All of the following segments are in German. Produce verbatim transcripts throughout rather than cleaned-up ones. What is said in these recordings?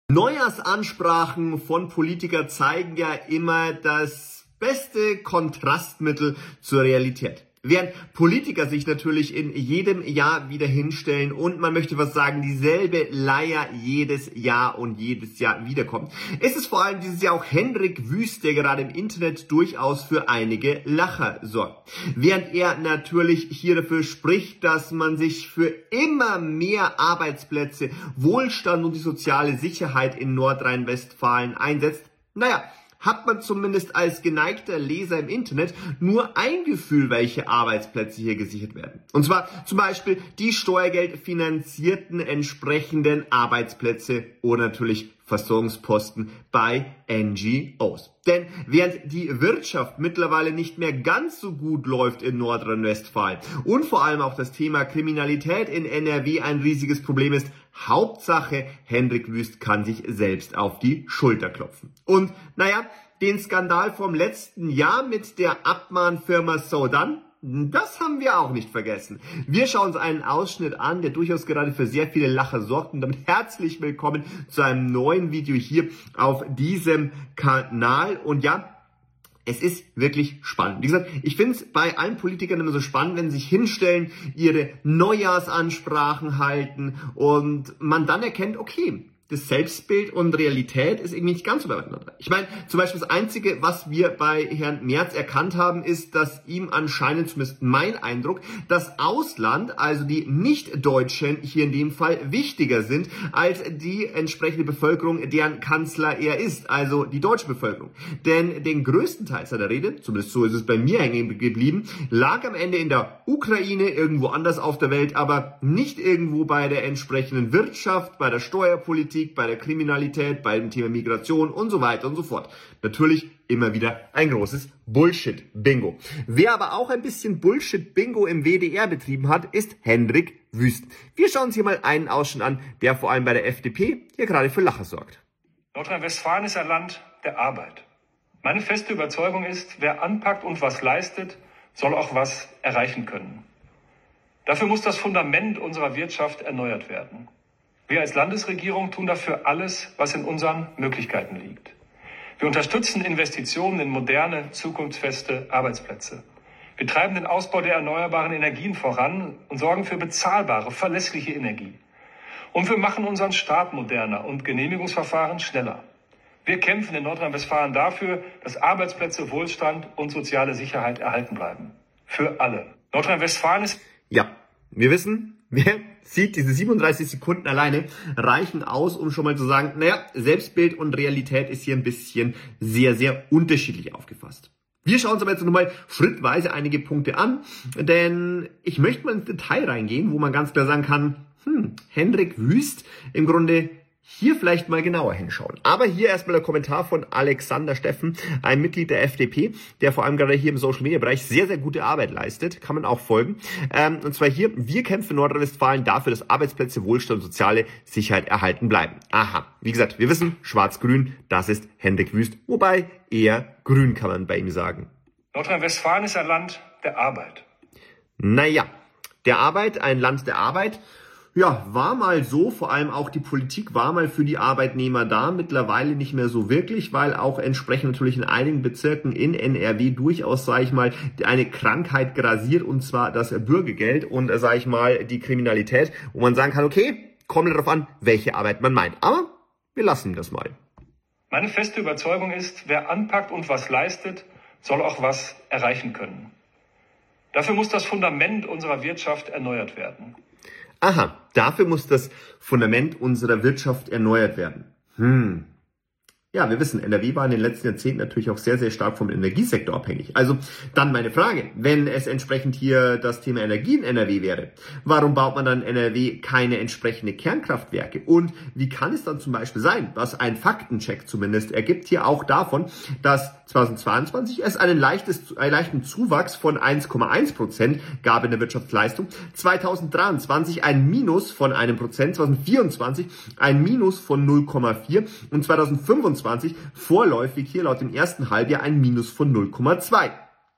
Neujahrsansprachen von Politikern zeigen ja immer das beste Kontrastmittel zur Realität. Während Politiker sich natürlich in jedem Jahr wieder hinstellen und man möchte was sagen, dieselbe Leier jedes Jahr und jedes Jahr wiederkommt, ist es vor allem dieses Jahr auch Hendrik Wüst, der gerade im Internet durchaus für einige Lacher sorgt. Während er natürlich hier dafür spricht, dass man sich für immer mehr Arbeitsplätze, Wohlstand und die soziale Sicherheit in Nordrhein-Westfalen einsetzt, naja, hat man zumindest als geneigter Leser im Internet nur ein Gefühl, welche Arbeitsplätze hier gesichert werden. Und zwar zum Beispiel die steuergeldfinanzierten entsprechenden Arbeitsplätze oder natürlich Versorgungsposten bei N G Os. Denn während die Wirtschaft mittlerweile nicht mehr ganz so gut läuft in Nordrhein-Westfalen und vor allem auch das Thema Kriminalität in N R W ein riesiges Problem ist, Hauptsache Hendrik Wüst kann sich selbst auf die Schulter klopfen. Und naja, den Skandal vom letzten Jahr mit der Abmahnfirma Sodan, das haben wir auch nicht vergessen. Wir schauen uns einen Ausschnitt an, der durchaus gerade für sehr viele Lacher sorgt. Und damit herzlich willkommen zu einem neuen Video hier auf diesem Kanal. Und ja, es ist wirklich spannend. Wie gesagt, ich finde es bei allen Politikern immer so spannend, wenn sie sich hinstellen, ihre Neujahrsansprachen halten und man dann erkennt, okay, das Selbstbild und Realität ist irgendwie nicht ganz so beieinander. Ich meine, zum Beispiel das Einzige, was wir bei Herrn Merz erkannt haben, ist, dass ihm anscheinend, zumindest mein Eindruck, das Ausland, also die Nicht-Deutschen hier in dem Fall, wichtiger sind als die entsprechende Bevölkerung, deren Kanzler er ist, also die deutsche Bevölkerung. Denn den größten Teil seiner Rede, zumindest so ist es bei mir hängen geblieben, lag am Ende in der Ukraine, irgendwo anders auf der Welt, aber nicht irgendwo bei der entsprechenden Wirtschaft, bei der Steuerpolitik, bei der Kriminalität, bei dem Thema Migration und so weiter und so fort. Natürlich immer wieder ein großes Bullshit-Bingo. Wer aber auch ein bisschen Bullshit-Bingo im W D R betrieben hat, ist Hendrik Wüst. Wir schauen uns hier mal einen Ausschnitt an, der vor allem bei der F D P hier gerade für Lacher sorgt. Nordrhein-Westfalen ist ein Land der Arbeit. Meine feste Überzeugung ist, wer anpackt und was leistet, soll auch was erreichen können. Dafür muss das Fundament unserer Wirtschaft erneuert werden. Wir als Landesregierung tun dafür alles, was in unseren Möglichkeiten liegt. Wir unterstützen Investitionen in moderne, zukunftsfeste Arbeitsplätze. Wir treiben den Ausbau der erneuerbaren Energien voran und sorgen für bezahlbare, verlässliche Energie. Und wir machen unseren Staat moderner und Genehmigungsverfahren schneller. Wir kämpfen in Nordrhein-Westfalen dafür, dass Arbeitsplätze, Wohlstand und soziale Sicherheit erhalten bleiben. Für alle. Nordrhein-Westfalen ist... Ja, wir wissen... Wer sieht, diese siebenunddreißig Sekunden alleine reichen aus, um schon mal zu sagen, naja, Selbstbild und Realität ist hier ein bisschen sehr, sehr unterschiedlich aufgefasst. Wir schauen uns aber jetzt nochmal schrittweise einige Punkte an, denn ich möchte mal ins Detail reingehen, wo man ganz klar sagen kann, hm, Hendrik Wüst im Grunde hier vielleicht mal genauer hinschauen. Aber hier erstmal der Kommentar von Alexander Steffen, ein Mitglied der F D P, der vor allem gerade hier im Social-Media-Bereich sehr, sehr gute Arbeit leistet. Kann man auch folgen. Ähm, und zwar hier, wir kämpfen in Nordrhein-Westfalen dafür, dass Arbeitsplätze, Wohlstand und soziale Sicherheit erhalten bleiben. Aha, wie gesagt, wir wissen, schwarz-grün, das ist Hendrik Wüst. Wobei eher grün kann man bei ihm sagen. Nordrhein-Westfalen ist ein Land der Arbeit. Naja, der Arbeit, ein Land der Arbeit. Ja, war mal so, vor allem auch die Politik war mal für die Arbeitnehmer da, mittlerweile nicht mehr so wirklich, weil auch entsprechend natürlich in einigen Bezirken in N R W durchaus, sage ich mal, eine Krankheit grasiert, und zwar das Bürgergeld und, sage ich mal, die Kriminalität, wo man sagen kann, okay, kommt darauf an, welche Arbeit man meint. Aber wir lassen das mal. Meine feste Überzeugung ist, wer anpackt und was leistet, soll auch was erreichen können. Dafür muss das Fundament unserer Wirtschaft erneuert werden. Aha, dafür muss das Fundament unserer Wirtschaft erneuert werden. Hm. Ja, wir wissen, N R W war in den letzten Jahrzehnten natürlich auch sehr, sehr stark vom Energiesektor abhängig. Also dann meine Frage, wenn es entsprechend hier das Thema Energie in N R W wäre, warum baut man dann in N R W keine entsprechende Kernkraftwerke? Und wie kann es dann zum Beispiel sein, was ein Faktencheck zumindest ergibt, hier auch davon, dass zweitausendzweiundzwanzig es einen, leichtes, einen leichten Zuwachs von eins Komma eins Prozent gab in der Wirtschaftsleistung, zweitausenddreiundzwanzig ein Minus von einem Prozent, zweitausendvierundzwanzig ein Minus von null Komma vier und zweitausendfünfundzwanzig vorläufig hier laut dem ersten Halbjahr ein Minus von null Komma zwei.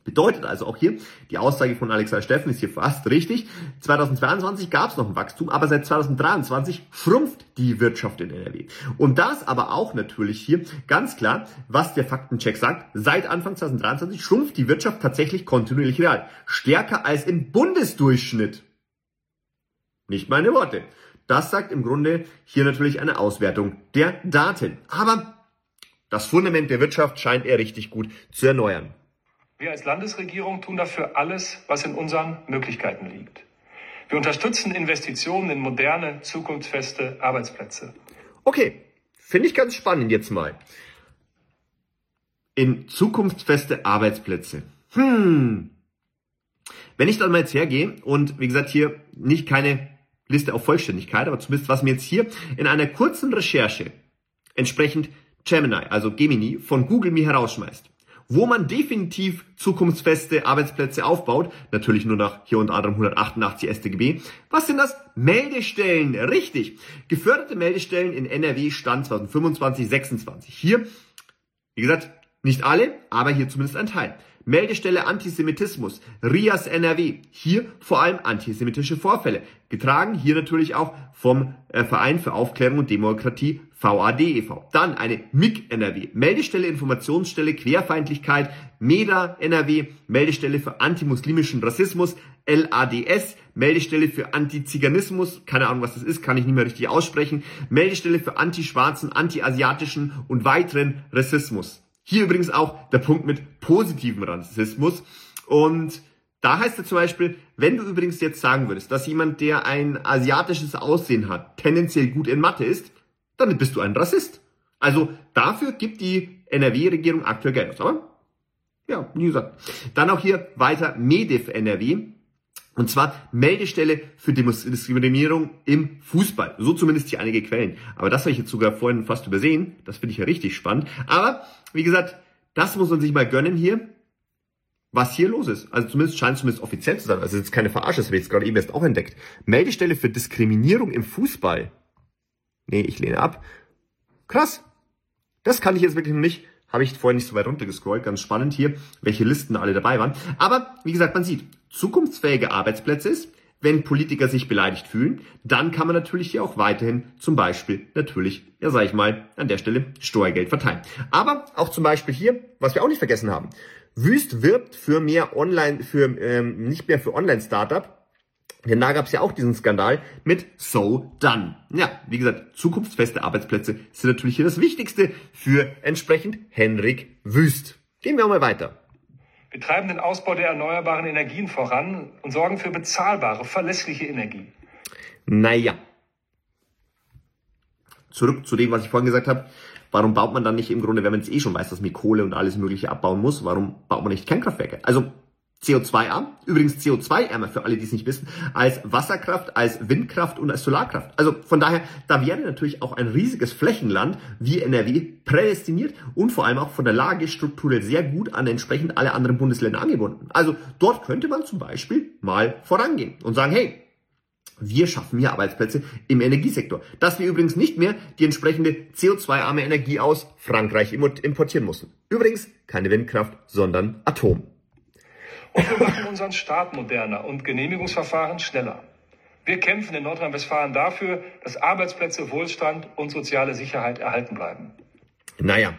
Bedeutet also auch hier, die Aussage von Alexander Steffen ist hier fast richtig. zweitausendzweiundzwanzig gab es noch ein Wachstum, aber seit zweitausenddreiundzwanzig schrumpft die Wirtschaft in N R W. Und das aber auch natürlich hier ganz klar, was der Faktencheck sagt. Seit Anfang zweitausenddreiundzwanzig schrumpft die Wirtschaft tatsächlich kontinuierlich real. Stärker als im Bundesdurchschnitt. Nicht meine Worte. Das sagt im Grunde hier natürlich eine Auswertung der Daten. Aber das Fundament der Wirtschaft scheint er richtig gut zu erneuern. Wir als Landesregierung tun dafür alles, was in unseren Möglichkeiten liegt. Wir unterstützen Investitionen in moderne, zukunftsfeste Arbeitsplätze. Okay, finde ich ganz spannend jetzt mal. In zukunftsfeste Arbeitsplätze. Hm. Wenn ich dann mal jetzt hergehe und wie gesagt hier nicht keine Liste auf Vollständigkeit, aber zumindest was mir jetzt hier in einer kurzen Recherche entsprechend Gemini, also Gemini von Google mir herausschmeißt, wo man definitiv zukunftsfeste Arbeitsplätze aufbaut, natürlich nur nach hier unter anderem hundertachtundachtzig S t G B. Was sind das? Meldestellen, richtig. Geförderte Meldestellen in N R W Stand zweitausendfünfundzwanzig sechsundzwanzig. Hier, wie gesagt, nicht alle, aber hier zumindest ein Teil. Meldestelle Antisemitismus, R I A S N R W, hier vor allem antisemitische Vorfälle, getragen hier natürlich auch vom äh, Verein für Aufklärung und Demokratie V A D e V. Dann eine M I G N R W, Meldestelle Informationsstelle Querfeindlichkeit, MEDA N R W, Meldestelle für antimuslimischen Rassismus, L A D S, Meldestelle für Antiziganismus, keine Ahnung was das ist, kann ich nicht mehr richtig aussprechen, Meldestelle für antischwarzen, antiasiatischen und weiteren Rassismus. Hier übrigens auch der Punkt mit positivem Rassismus. Und da heißt es zum Beispiel, wenn du übrigens jetzt sagen würdest, dass jemand, der ein asiatisches Aussehen hat, tendenziell gut in Mathe ist, dann bist du ein Rassist. Also dafür gibt die N R W-Regierung aktuell Geld aus. Aber ja, wie gesagt. Dann auch hier weiter MEDIF N R W. Und zwar Meldestelle für Diskriminierung im Fußball. So zumindest hier einige Quellen. Aber das habe ich jetzt sogar vorhin fast übersehen. Das finde ich ja richtig spannend. Aber wie gesagt, das muss man sich mal gönnen hier, was hier los ist. Also zumindest scheint es zumindest offiziell zu sein. Also jetzt keine Verarsche, das habe ich jetzt gerade eben erst auch entdeckt. Meldestelle für Diskriminierung im Fußball. Nee, ich lehne ab. Krass. Das kann ich jetzt wirklich noch nicht. Habe ich vorhin nicht so weit runtergescrollt. Ganz spannend hier, welche Listen alle dabei waren. Aber wie gesagt, man sieht, zukunftsfähige Arbeitsplätze ist, wenn Politiker sich beleidigt fühlen, dann kann man natürlich hier auch weiterhin zum Beispiel natürlich, ja sag ich mal, an der Stelle Steuergeld verteilen. Aber auch zum Beispiel hier, was wir auch nicht vergessen haben, Wüst wirbt für mehr Online, für ähm, nicht mehr für Online-Startup. Denn da gab es ja auch diesen Skandal mit So Done. Ja, wie gesagt, zukunftsfeste Arbeitsplätze sind natürlich hier das Wichtigste für entsprechend Henrik Wüst. Gehen wir auch mal weiter. Wir treiben den Ausbau der erneuerbaren Energien voran und sorgen für bezahlbare, verlässliche Energie. Naja. Zurück zu dem, was ich vorhin gesagt habe. Warum baut man dann nicht im Grunde, wenn man jetzt eh schon weiß, dass man Kohle und alles Mögliche abbauen muss, warum baut man nicht Kernkraftwerke? Also C O zwei arm, übrigens C O zwei ärmer für alle, die es nicht wissen, als Wasserkraft, als Windkraft und als Solarkraft. Also von daher, da wäre natürlich auch ein riesiges Flächenland wie N R W prädestiniert und vor allem auch von der Lagestruktur sehr gut an entsprechend alle anderen Bundesländer angebunden. Also dort könnte man zum Beispiel mal vorangehen und sagen, hey, wir schaffen hier Arbeitsplätze im Energiesektor. Dass wir übrigens nicht mehr die entsprechende C O zwei arme Energie aus Frankreich importieren mussten. Übrigens keine Windkraft, sondern Atom. Und wir machen unseren Staat moderner und Genehmigungsverfahren schneller. Wir kämpfen in Nordrhein-Westfalen dafür, dass Arbeitsplätze, Wohlstand und soziale Sicherheit erhalten bleiben. Naja,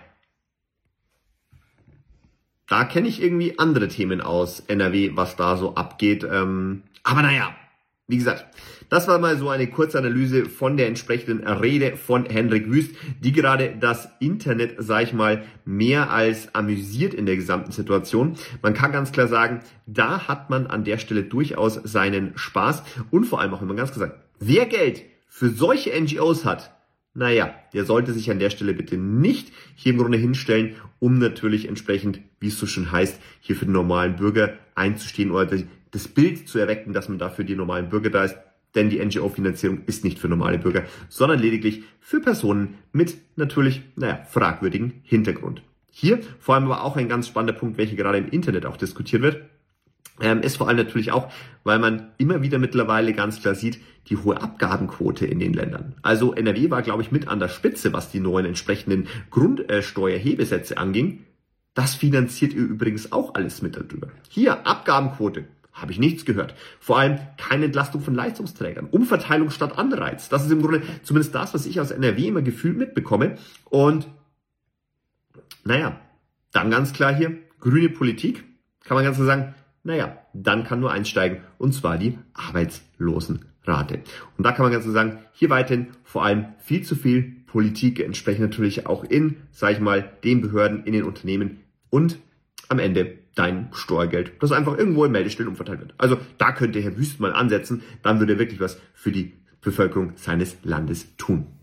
da kenne ich irgendwie andere Themen aus N R W, was da so abgeht. Ähm, aber naja, wie gesagt, das war mal so eine Kurzanalyse von der entsprechenden Rede von Henrik Wüst, die gerade das Internet, sag ich mal, mehr als amüsiert in der gesamten Situation. Man kann ganz klar sagen, da hat man an der Stelle durchaus seinen Spaß und vor allem auch immer ganz gesagt, wer Geld für solche N G Os hat, naja, der sollte sich an der Stelle bitte nicht hier im Grunde hinstellen, um natürlich entsprechend, wie es so schön heißt, hier für den normalen Bürger einzustehen oder das Bild zu erwecken, dass man da für die normalen Bürger da ist. Denn die N G O-Finanzierung ist nicht für normale Bürger, sondern lediglich für Personen mit natürlich, naja, fragwürdigen Hintergrund. Hier vor allem aber auch ein ganz spannender Punkt, welcher gerade im Internet auch diskutiert wird, ähm, ist vor allem natürlich auch, weil man immer wieder mittlerweile ganz klar sieht, die hohe Abgabenquote in den Ländern. Also N R W war, glaube ich, mit an der Spitze, was die neuen entsprechenden Grundsteuerhebesätze anging. Das finanziert ihr übrigens auch alles mit darüber. Hier, Abgabenquote. Habe ich nichts gehört. Vor allem keine Entlastung von Leistungsträgern. Umverteilung statt Anreiz. Das ist im Grunde zumindest das, was ich aus N R W immer gefühlt mitbekomme. Und naja, dann ganz klar hier, grüne Politik. Kann man ganz klar sagen, naja, dann kann nur eins steigen. Und zwar die Arbeitslosenrate. Und da kann man ganz klar sagen, hier weiterhin vor allem viel zu viel Politik, entsprechend natürlich auch in, sag ich mal, den Behörden, in den Unternehmen und am Ende dein Steuergeld, das einfach irgendwo in Meldestellen umverteilt wird. Also da könnte Herr Wüst mal ansetzen, dann würde er wirklich was für die Bevölkerung seines Landes tun.